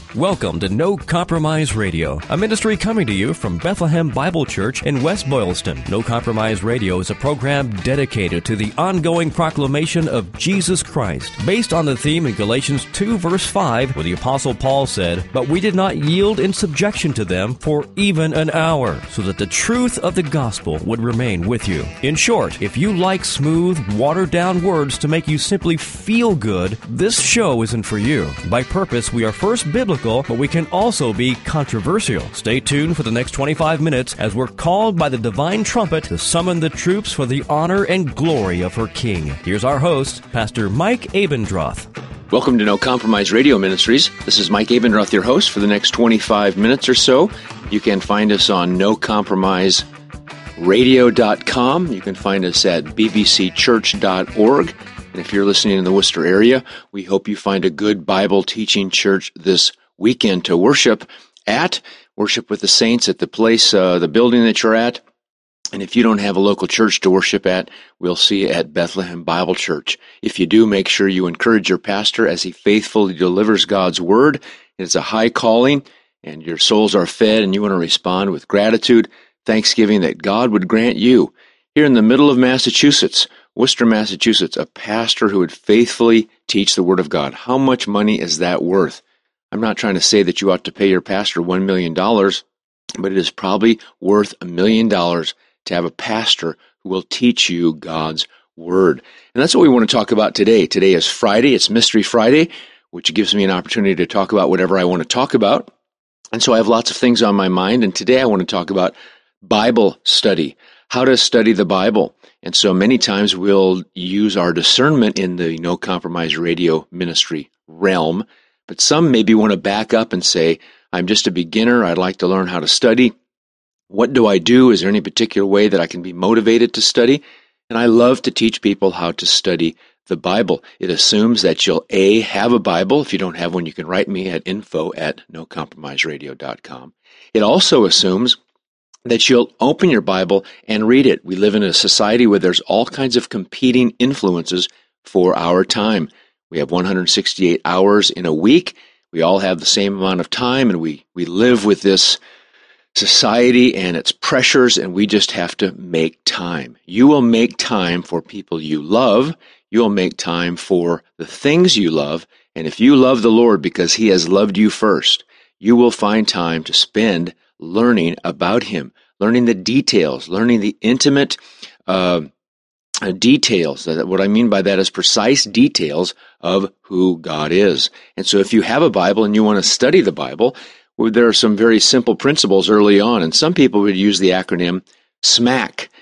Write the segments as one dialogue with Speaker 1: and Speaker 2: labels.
Speaker 1: Welcome to No Compromise Radio, a ministry coming to you from Bethlehem Bible Church in West Boylston. No Compromise Radio is a program dedicated to the ongoing proclamation of Jesus Christ, based on the theme in Galatians 2 verse 5, where the Apostle Paul said, "But we did not yield in subjection to them for even an hour, so that the truth of the gospel would remain with you." In short, if you like smooth, watered-down words to make you simply feel good, this show isn't for you. By purpose, we are first biblical, but we can also be controversial. Stay tuned for the next 25 minutes as we're called by the divine trumpet to summon the troops for the honor and glory of her King. Here's our host, Pastor Mike Abendroth.
Speaker 2: Welcome to No Compromise Radio Ministries. This is Mike Abendroth, your host for the next 25 minutes or so. You can find us on nocompromiseradio.com. You can find us at bbcchurch.org. And if you're listening in the Worcester area, we hope you find a good Bible teaching church this weekend to worship at. Worship with the saints at the place, the building that you're at. And if you don't have a local church to worship at, we'll see you at Bethlehem Bible Church. If you do, make sure you encourage your pastor as he faithfully delivers God's word. It's a high calling, and your souls are fed, and you want to respond with gratitude, thanksgiving that God would grant you, here in the middle of Massachusetts, Worcester, Massachusetts, a pastor who would faithfully teach the Word of God. How much money is that worth? I'm not trying to say that you ought to pay your pastor $1 million, but it is probably worth $1 million to have a pastor who will teach you God's Word. And that's what we want to talk about today. Today is Friday. It's Mystery Friday, which gives me an opportunity to talk about whatever I want to talk about. And so I have lots of things on my mind, and today I want to talk about Bible study, how to study the Bible. And so many times we'll use our discernment in the No Compromise Radio ministry realm, but some maybe want to back up and say, I'm just a beginner, I'd like to learn how to study. What do I do? Is there any particular way that I can be motivated to study? And I love to teach people how to study the Bible. It assumes that you'll have a Bible. If you don't have one, you can write me at info@nocompromiseradio.com. It also assumes that you'll open your Bible and read it. We live in a society where there's all kinds of competing influences for our time. We have 168 hours in a week. We all have the same amount of time, and we live with this society and its pressures, and we just have to make time. You will make time for people you love. You will make time for the things you love. And if you love the Lord because He has loved you first, you will find time to spend learning about Him, learning the details, learning the intimate details. What I mean by that is precise details of who God is. And so if you have a Bible and you want to study the Bible, there are some very simple principles early on, and some people would use the acronym SMAC,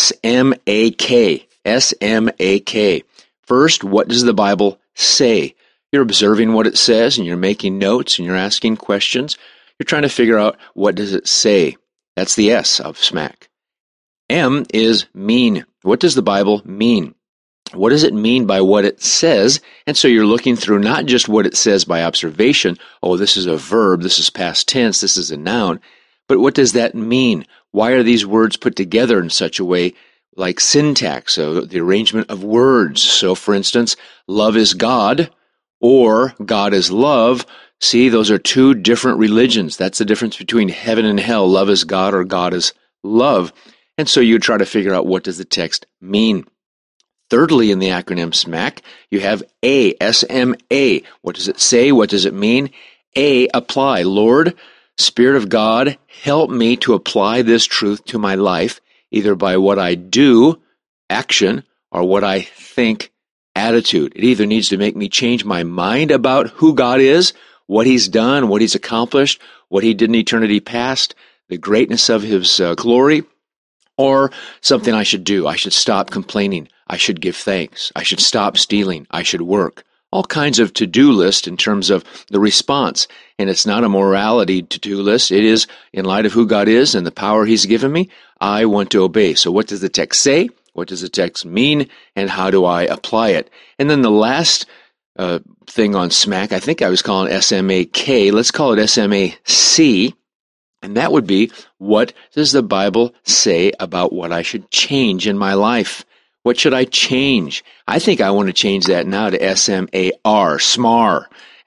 Speaker 2: S-M-A-K, S-M-A-K. First, what does the Bible say? You're observing what it says, and you're making notes, and you're asking questions. You're trying to figure out, what does it say? That's the S of SMAC. M is mean. What does the Bible mean? What does it mean by what it says? And so you're looking through not just what it says by observation. Oh, this is a verb, this is past tense, this is a noun. But what does that mean? Why are these words put together in such a way, like syntax, so the arrangement of words? So, for instance, love is God, or God is love. See, those are two different religions. That's the difference between heaven and hell. Love is God, or God is love. And so you try to figure out, what does the text mean? Thirdly, in the acronym SMAC, you have A, S-M-A. What does it say? What does it mean? A, apply. Lord, Spirit of God, help me to apply this truth to my life, either by what I do, action, or what I think, attitude. It either needs to make me change my mind about who God is, what He's done, what He's accomplished, what He did in eternity past, the greatness of His glory, or something I should do. I should stop complaining. I should give thanks. I should stop stealing. I should work. All kinds of to-do list in terms of the response. And it's not a morality to-do list. It is, in light of who God is and the power He's given me, I want to obey. So what does the text say? What does the text mean? And how do I apply it? And then the last thing on SMAC, I think I was calling S-M-A-K. Let's call it S-M-A-C. And that would be, what does the Bible say about what I should change in my life? What should I change? I think I want to change that now to S-M-A-R, SMAR.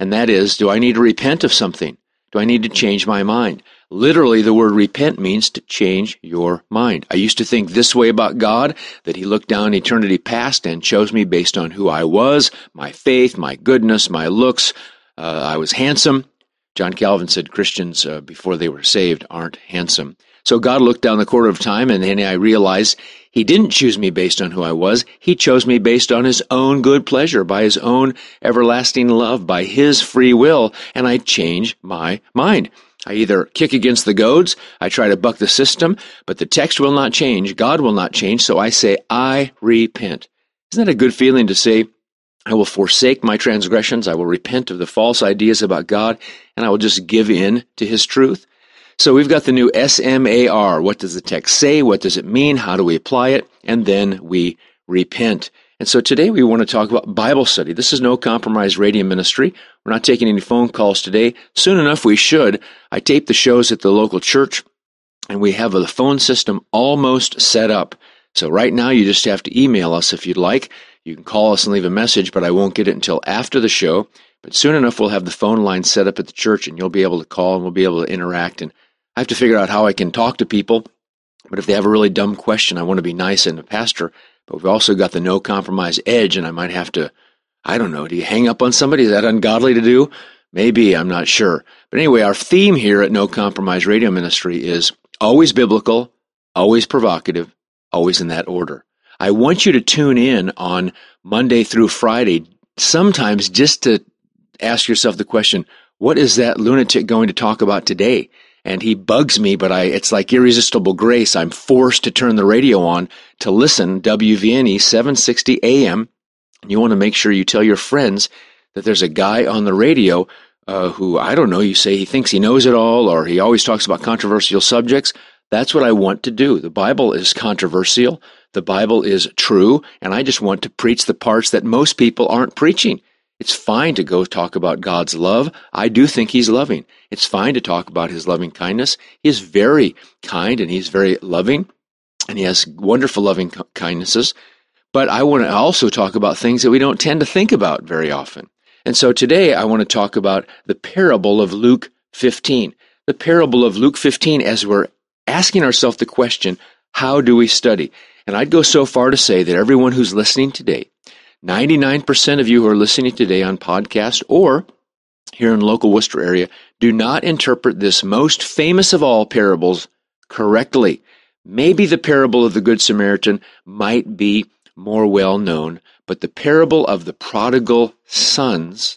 Speaker 2: and that is, do I need to repent of something? Do I need to change my mind? Literally, the word repent means to change your mind. I used to think this way about God, that he looked down eternity past and chose me based on who I was, my faith, my goodness, my looks. I was handsome. John Calvin said Christians, before they were saved, aren't handsome. So God looked down the corridor of time, and then I realized he didn't choose me based on who I was. He chose me based on his own good pleasure, by his own everlasting love, by his free will, and I change my mind. I either kick against the goads, I try to buck the system, but the text will not change, God will not change, so I say, I repent. Isn't that a good feeling to say, I will forsake my transgressions, I will repent of the false ideas about God, and I will just give in to his truth? So we've got the new SMAR. What does the text say? What does it mean? How do we apply it? And then we repent. And so today we want to talk about Bible study. This is No Compromise Radio Ministry. We're not taking any phone calls today. Soon enough we should. I tape the shows at the local church, and we have the phone system almost set up. So right now you just have to email us if you'd like. You can call us and leave a message, but I won't get it until after the show. But soon enough we'll have the phone line set up at the church, and you'll be able to call, and we'll be able to interact. And I have to figure out how I can talk to people. But if they have a really dumb question, I want to be nice and a pastor. But we've also got the no compromise edge, and I might have to, I don't know, do you hang up on somebody? Is that ungodly to do? Maybe, I'm not sure. But anyway, our theme here at No Compromise Radio Ministry is always biblical, always provocative, always in that order. I want you to tune in on Monday through Friday, sometimes just to ask yourself the question, what is that lunatic going to talk about today? And he bugs me, but it's like irresistible grace. I'm forced to turn the radio on to listen, WVNE 760 AM. You want to make sure you tell your friends that there's a guy on the radio who, I don't know, you say he thinks he knows it all, or he always talks about controversial subjects. That's what I want to do. The Bible is controversial. The Bible is true, and I just want to preach the parts that most people aren't preaching. It's fine to go talk about God's love. I do think he's loving. It's fine to talk about his loving kindness. He is very kind, and he's very loving, and he has wonderful loving kindnesses. But I want to also talk about things that we don't tend to think about very often. And so today I want to talk about the parable of Luke 15. The parable of Luke 15 as we're asking ourselves the question, how do we study? And I'd go so far to say that everyone who's listening today, 99% of you who are listening today on podcast or here in the local Worcester area, do not interpret this most famous of all parables correctly. Maybe the parable of the Good Samaritan might be more well known, but the parable of the prodigal sons,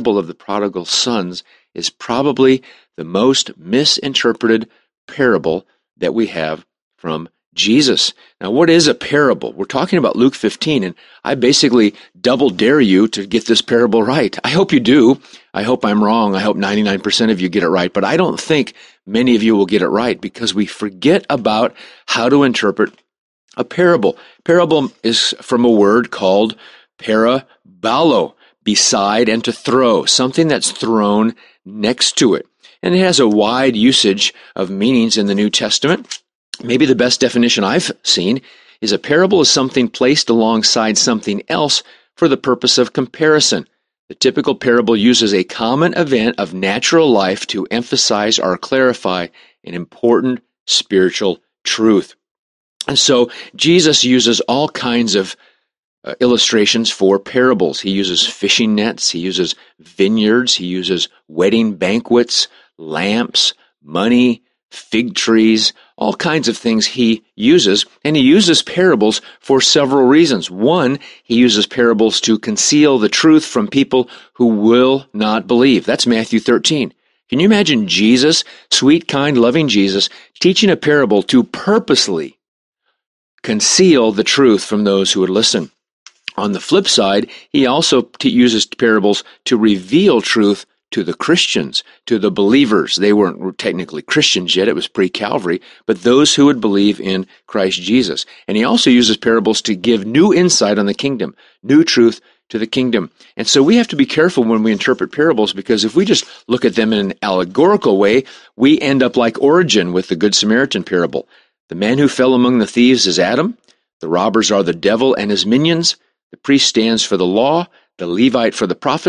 Speaker 2: is probably the most misinterpreted parable that we have from Jesus. Now, what is a parable? We're talking about Luke 15, and I basically double dare you to get this parable right. I hope you do. I hope I'm wrong. I hope 99% of you get it right, but I don't think many of you will get it right because we forget about how to interpret a parable. Parable is from a word called parabalo, beside and to throw, something that's thrown next to it. And it has a wide usage of meanings in the New Testament. Maybe the best definition I've seen is a parable is something placed alongside something else for the purpose of comparison. The typical parable uses a common event of natural life to emphasize or clarify an important spiritual truth. And so Jesus uses all kinds of illustrations for parables. He uses fishing nets, he uses vineyards, he uses wedding banquets, lamps, money, fig trees, all kinds of things he uses, and he uses parables for several reasons. One, he uses parables to conceal the truth from people who will not believe. That's Matthew 13. Can you imagine Jesus, sweet, kind, loving Jesus, teaching a parable to purposely conceal the truth from those who would listen? On the flip side, he also uses parables to reveal truth to the Christians, to the believers. They weren't technically Christians yet, it was pre-Calvary, but those who would believe in Christ Jesus. And he also uses parables to give new insight on the kingdom, new truth to the kingdom. And so we have to be careful when we interpret parables, because if we just look at them in an allegorical way, we end up like Origen with the Good Samaritan parable. The man who fell among the thieves is Adam, the robbers are the devil and his minions, the priest stands for the law, the Levite for the prophets,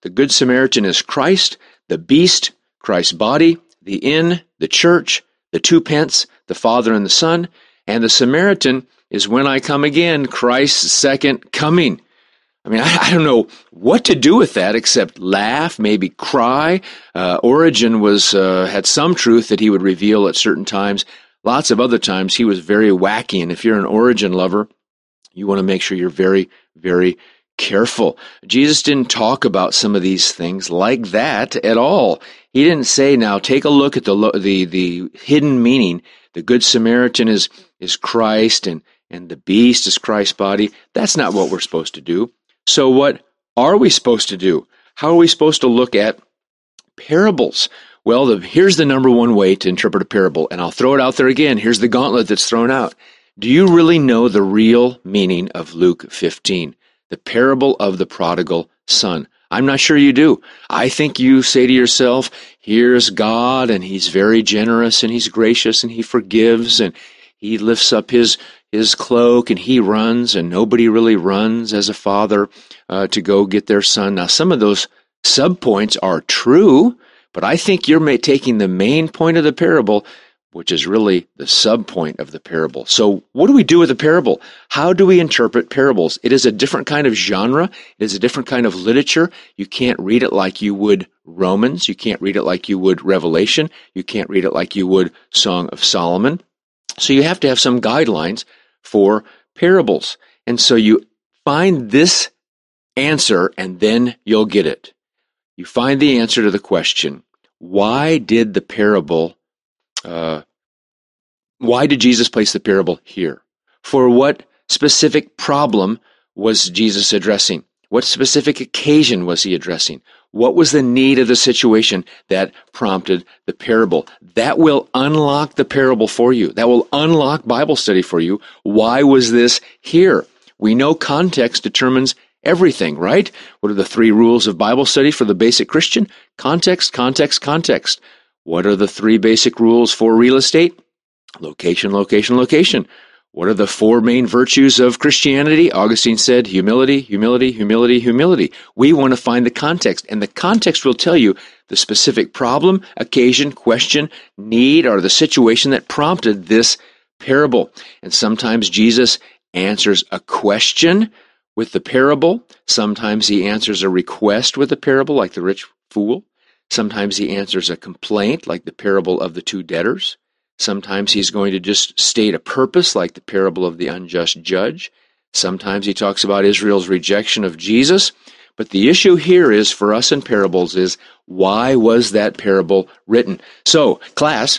Speaker 2: The Good Samaritan is Christ, the beast, Christ's body, the inn, the church, the 2 pence, the Father and the Son, and the Samaritan is when I come again, Christ's second coming. I mean, I don't know what to do with that except laugh, maybe cry. Origen had some truth that he would reveal at certain times. Lots of other times he was very wacky, and if you're an Origen lover, you want to make sure you're very, very careful. Jesus didn't talk about some of these things like that at all. He didn't say, now take a look at the hidden meaning. The Good Samaritan is Christ, and the beast is Christ's body. That's not what we're supposed to do. So what are we supposed to do? How are we supposed to look at parables? Well, here's the number one way to interpret a parable, and I'll throw it out there again. Here's the gauntlet that's thrown out. Do you really know the real meaning of Luke 15, the parable of the prodigal son? I'm not sure you do. I think you say to yourself, here's God, and he's very generous, and he's gracious, and he forgives, and he lifts up his cloak, and he runs, and nobody really runs as a father to go get their son. Now, some of those subpoints are true, but I think you're taking the main point of the parable, which is really the subpoint of the parable. So what do we do with a parable? How do we interpret parables? It is a different kind of genre. It is a different kind of literature. You can't read it like you would Romans. You can't read it like you would Revelation. You can't read it like you would Song of Solomon. So you have to have some guidelines for parables. And so you find this answer, and then you'll get it. You find the answer to the question, why did Jesus place the parable here? For what specific problem was Jesus addressing? What specific occasion was he addressing? What was the need of the situation that prompted the parable? That will unlock the parable for you. That will unlock Bible study for you. Why was this here? We know context determines everything, right? What are the 3 rules of Bible study for the basic Christian? Context, context, context. What are the 3 basic rules for real estate? Location, location, location. What are the 4 main virtues of Christianity? Augustine said humility, humility, humility, humility. We want to find the context, and the context will tell you the specific problem, occasion, question, need, or the situation that prompted this parable. And sometimes Jesus answers a question with the parable. Sometimes he answers a request with the parable, like the rich fool. Sometimes he answers a complaint, like the parable of the 2 debtors. Sometimes he's going to just state a purpose, like the parable of the unjust judge. Sometimes he talks about Israel's rejection of Jesus. But the issue here is, for us in parables, is why was that parable written? So, class,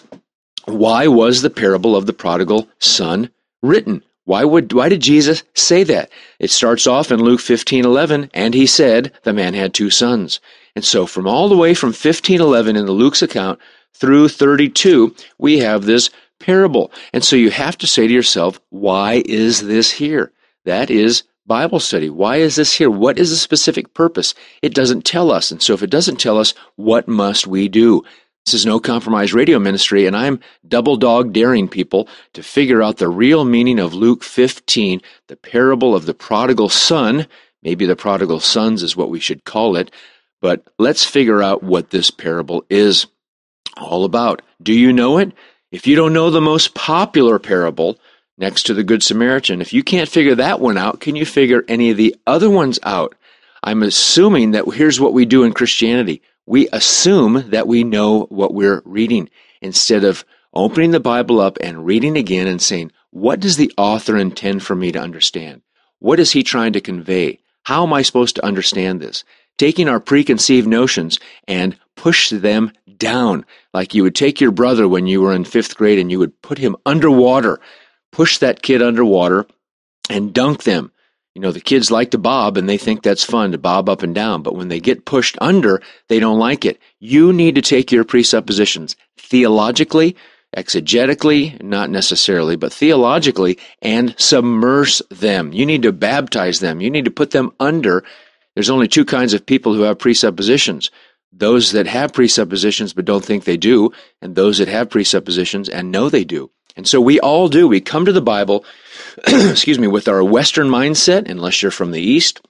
Speaker 2: why was the parable of the prodigal son written? Why did Jesus say that? It starts off in Luke 15:11, and he said, the man had 2 sons. And so from all the way from 15:11 in the Luke's account through 32, we have this parable. And so you have to say to yourself, why is this here? That is Bible study. Why is this here? What is the specific purpose? It doesn't tell us. And so if it doesn't tell us, what must we do? This is No Compromise Radio Ministry, and I'm double dog daring people to figure out the real meaning of Luke 15, the parable of the prodigal son. Maybe the prodigal sons is what we should call it. But let's figure out what this parable is all about. Do you know it? If you don't know the most popular parable next to the Good Samaritan, if you can't figure that one out, can you figure any of the other ones out? I'm assuming that here's what we do in Christianity. We assume that we know what we're reading instead of opening the Bible up and reading again and saying, what does the author intend for me to understand? What is he trying to convey? How am I supposed to understand this? Taking our preconceived notions and push them down, like you would take your brother when you were in 5th grade and you would put him underwater, push that kid underwater and dunk them. You know, the kids like to bob and they think that's fun to bob up and down, but when they get pushed under, they don't like it. You need to take your presuppositions theologically, exegetically, not necessarily, but theologically, and submerge them. You need to baptize them. You need to put them under. There's only 2 kinds of people who have presuppositions. Those that have presuppositions but don't think they do, and those that have presuppositions and know they do. And so we all do. We come to the Bible, with our Western mindset, unless you're from the East,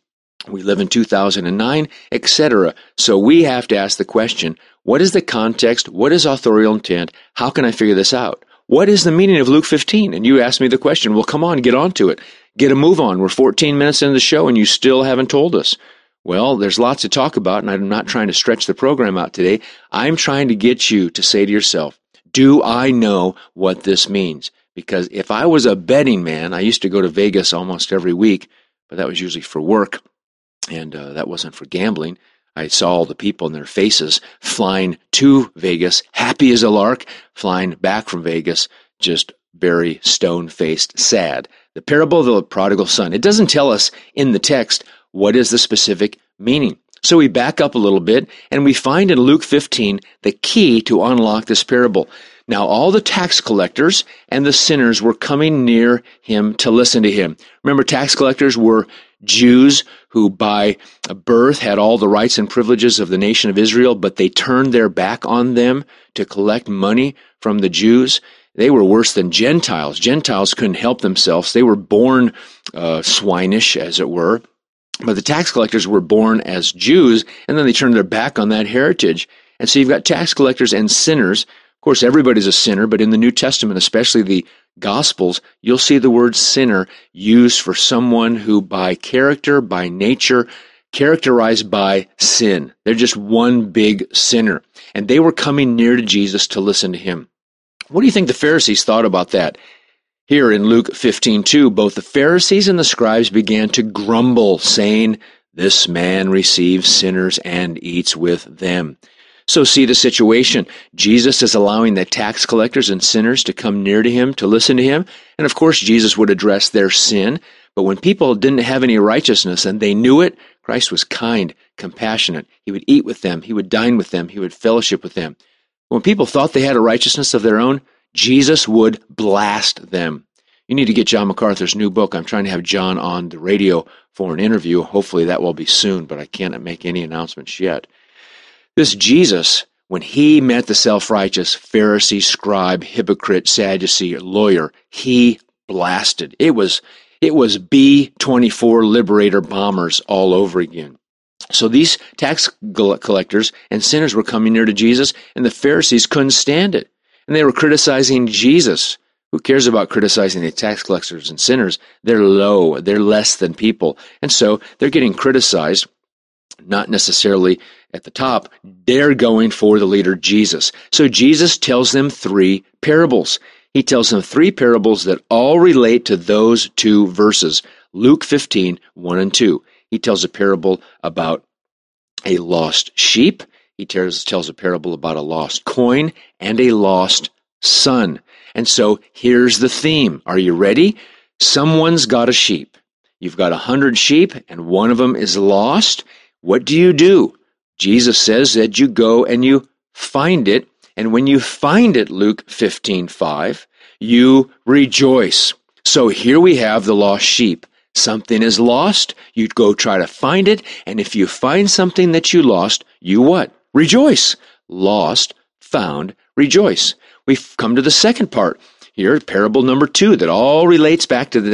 Speaker 2: We live in 2009, etc. So we have to ask the question, what is the context? What is authorial intent? How can I figure this out? What is the meaning of Luke 15? And you asked me the question, well, come on, get on to it. Get a move on. We're 14 minutes into the show and you still haven't told us. Well, there's lots to talk about, and I'm not trying to stretch the program out today. I'm trying to get you to say to yourself, do I know what this means? Because if I was a betting man, I used to go to Vegas almost every week, but that was usually for work. And that wasn't for gambling. I saw all the people in their faces flying to Vegas, happy as a lark, flying back from Vegas, just very stone-faced, sad. The parable of the prodigal son. It doesn't tell us in the text what is the specific meaning. So we back up a little bit, and we find in Luke 15 the key to unlock this parable. Now all the tax collectors and the sinners were coming near him to listen to him. Remember, tax collectors were Jews who by birth had all the rights and privileges of the nation of Israel, but they turned their back on them to collect money from the Jews. They were worse than Gentiles. Gentiles couldn't help themselves. They were born swinish, as it were. But the tax collectors were born as Jews, and then they turned their back on that heritage. And so you've got tax collectors and sinners. Of course, everybody's a sinner, but in the New Testament, especially the Gospels, you'll see the word sinner used for someone who by character, by nature, characterized by sin. They're just one big sinner. And they were coming near to Jesus to listen to him. What do you think the Pharisees thought about that? Here in Luke 15:2, both the Pharisees and the scribes began to grumble, saying, "This man receives sinners and eats with them." So see the situation. Jesus is allowing the tax collectors and sinners to come near to him, to listen to him. And of course, Jesus would address their sin. But when people didn't have any righteousness and they knew it, Christ was kind, compassionate. He would eat with them. He would dine with them. He would fellowship with them. When people thought they had a righteousness of their own, Jesus would blast them. You need to get John MacArthur's new book. I'm trying to have John on the radio for an interview. Hopefully that will be soon, but I can't make any announcements yet. This Jesus, when he met the self-righteous Pharisee, scribe, hypocrite, Sadducee, lawyer, he blasted. It was B-24 Liberator bombers all over again. So these tax collectors and sinners were coming near to Jesus, and the Pharisees couldn't stand it. And they were criticizing Jesus. Who cares about criticizing the tax collectors and sinners? They're low. They're less than people. And so they're getting criticized, not necessarily at the top. They're going for the leader, Jesus. So Jesus tells them 3 parables. He tells them 3 parables that all relate to those 2 verses. Luke 15, 1 and 2. He tells a parable about a lost sheep. He tells a parable about a lost coin and a lost son. And so here's the theme. Are you ready? Someone's got a sheep. You've got 100 sheep and one of them is lost. What do? Jesus says that you go and you find it. And when you find it, Luke 15:5, you rejoice. So here we have the lost sheep. Something is lost, you go try to find it, and if you find something that you lost, you what? Rejoice. Lost, found, rejoice. We've come to the second part here, parable number 2, that all relates back to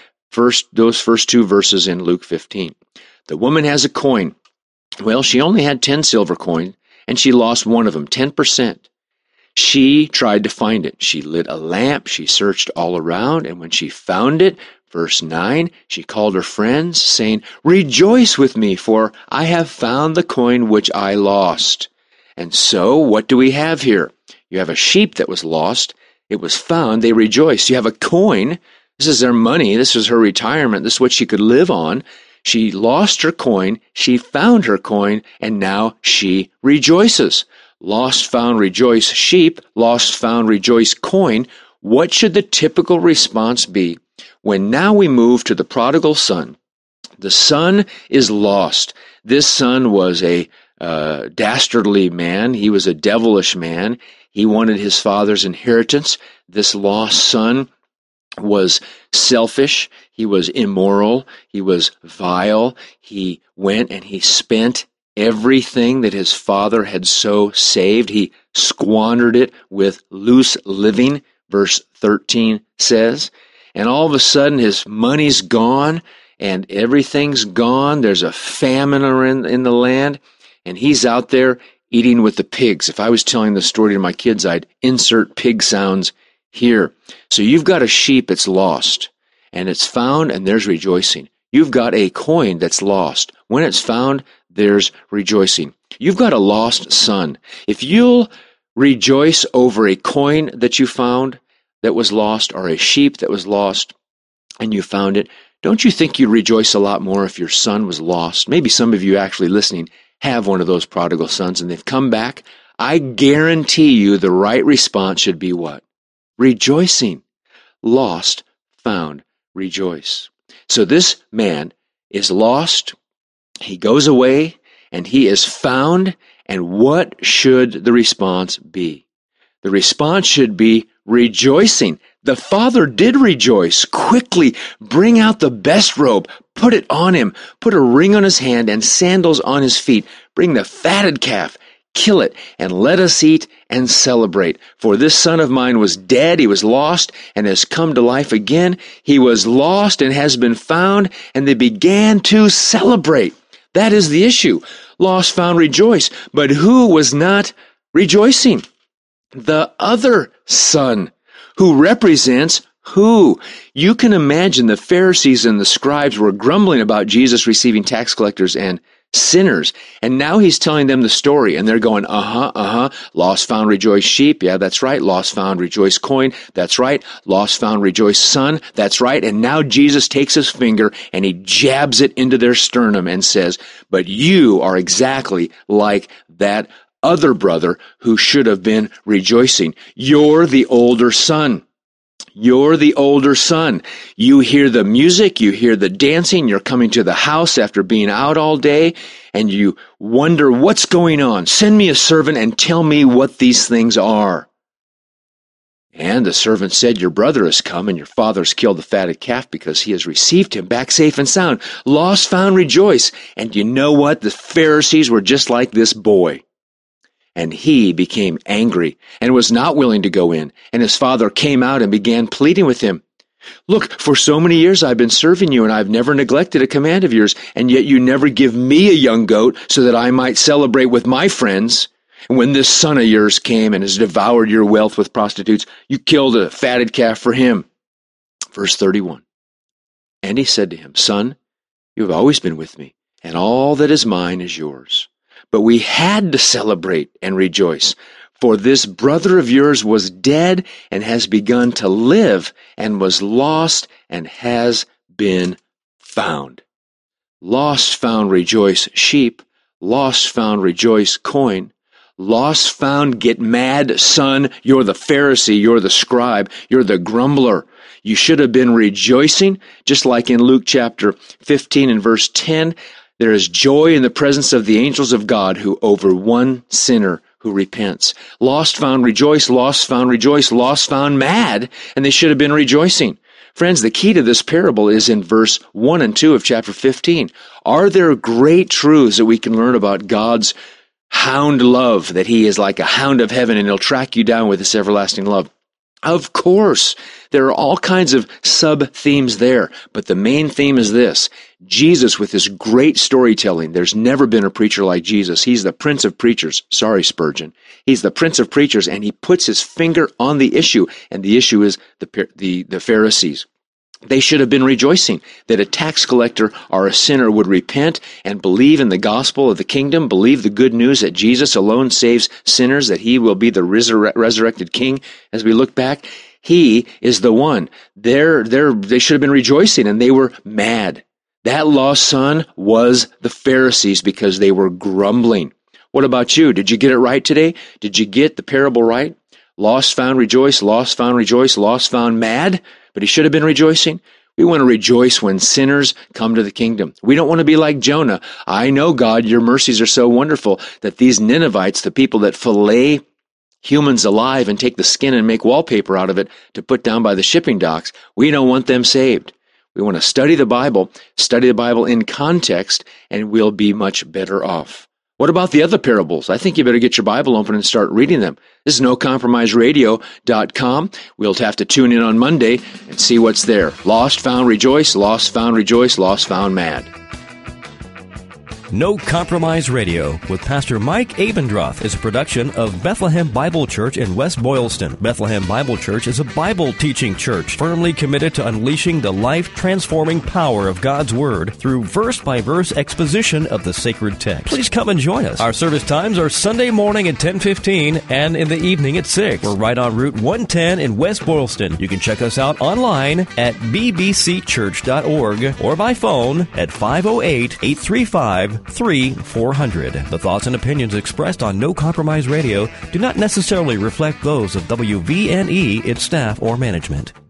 Speaker 2: those first 2 verses in Luke 15. The woman has a coin. Well, she only had 10 silver coins, and she lost one of them, 10%. She tried to find it. She lit a lamp, she searched all around, and when she found it, verse 9, she called her friends, saying, "Rejoice with me, for I have found the coin which I lost." And so, what do we have here? You have a sheep that was lost. It was found. They rejoiced. You have a coin. This is their money. This is her retirement. This is what she could live on. She lost her coin. She found her coin, and now she rejoices. Lost, found, rejoice sheep. Lost, found, rejoice coin. What should the typical response be when now we move to the prodigal son? The son is lost. This son was a dastardly man. He was a devilish man. He wanted his father's inheritance. This lost son was selfish. He was immoral. He was vile. He went and he spent everything that his father had so saved. He squandered it with loose living, verse 13 says. And all of a sudden his money's gone, and everything's gone. There's a famine in the land, and he's out there eating with the pigs. If I was telling the story to my kids, I'd insert pig sounds here. So you've got a sheep that's lost, and it's found, and there's rejoicing. You've got a coin that's lost. When it's found, there's rejoicing. You've got a lost son. If you'll rejoice over a coin that you found that was lost, or a sheep that was lost, and you found it, don't you think you'd rejoice a lot more if your son was lost? Maybe some of you actually listening have one of those prodigal sons, and they've come back. I guarantee you the right response should be what? Rejoicing. Lost, found, rejoice. So this man is lost, he goes away, and he is found, and what should the response be? The response should be rejoicing. The father did rejoice. Quickly bring out the best robe, put it on him, put a ring on his hand and sandals on his feet. Bring the fatted calf, kill it, and let us eat and celebrate. For this son of mine was dead, he was lost, and has come to life again. He was lost and has been found, and they began to celebrate. That is the issue. Lost, found, rejoice. But who was not rejoicing? The other son, who represents who? You can imagine the Pharisees and the scribes were grumbling about Jesus receiving tax collectors and sinners. And now he's telling them the story, and they're going, lost, found, rejoice sheep. Yeah, that's right. Lost, found, rejoice coin. That's right. Lost, found, rejoice son. That's right. And now Jesus takes his finger and he jabs it into their sternum and says, but you are exactly like that other brother who should have been rejoicing. You're the older son. You're the older son. You hear the music, you hear the dancing, you're coming to the house after being out all day, and you wonder what's going on. Send me a servant and tell me what these things are. And the servant said, your brother has come, and your father's killed the fatted calf because he has received him back safe and sound. Lost, found, rejoice. And you know what? The Pharisees were just like this boy. And he became angry and was not willing to go in. And his father came out and began pleading with him. Look, for so many years I've been serving you, and I've never neglected a command of yours, and yet you never give me a young goat so that I might celebrate with my friends. And when this son of yours came and has devoured your wealth with prostitutes, you killed a fatted calf for him. Verse 31. And he said to him, Son, you have always been with me, and all that is mine is yours. But we had to celebrate and rejoice, for this brother of yours was dead and has begun to live, and was lost and has been found. Lost, found, rejoice, sheep. Lost, found, rejoice, coin. Lost, found, get mad, son. You're the Pharisee, you're the scribe, you're the grumbler. You should have been rejoicing, just like in Luke chapter 15 and verse 10. There is joy in the presence of the angels of God who over one sinner who repents. Lost, found, rejoice. Lost, found, rejoice. Lost, found, mad. And they should have been rejoicing. Friends, the key to this parable is in verse 1 and 2 of chapter 15. Are there great truths that we can learn about God's hound love, that he is like a hound of heaven and he'll track you down with his everlasting love? Of course, there are all kinds of sub-themes there, but the main theme is this. Jesus, with his great storytelling, there's never been a preacher like Jesus. He's the Prince of Preachers. Sorry, Spurgeon. He's the Prince of Preachers, and he puts his finger on the issue, and the issue is the Pharisees. They should have been rejoicing that a tax collector or a sinner would repent and believe in the gospel of the kingdom, believe the good news that Jesus alone saves sinners, that he will be the resurrected king. As we look back, he is the one. They should have been rejoicing, and they were mad. That lost son was the Pharisees because they were grumbling. What about you? Did you get it right today? Did you get the parable right? Lost, found, rejoice. Lost, found, rejoice. Lost, found, mad. But he should have been rejoicing. We want to rejoice when sinners come to the kingdom. We don't want to be like Jonah. I know, God, your mercies are so wonderful that these Ninevites, the people that fillet humans alive and take the skin and make wallpaper out of it to put down by the shipping docks, we don't want them saved. We want to study the Bible in context, and we'll be much better off. What about the other parables? I think you better get your Bible open and start reading them. This is NoCompromiseRadio.com. We'll have to tune in on Monday and see what's there. Lost, found, rejoice. Lost, found, rejoice. Lost, found, mad.
Speaker 1: No Compromise Radio with Pastor Mike Abendroth is a production of Bethlehem Bible Church in West Boylston. Bethlehem Bible Church is a Bible teaching church firmly committed to unleashing the life-transforming power of God's Word through verse-by-verse exposition of the sacred text. Please come and join us. Our service times are Sunday morning at 10:15 and in the evening at 6. We're right on Route 110 in West Boylston. You can check us out online at bbcchurch.org or by phone at 508-835-3400. The thoughts and opinions expressed on No Compromise Radio do not necessarily reflect those of WVNE, its staff, or management.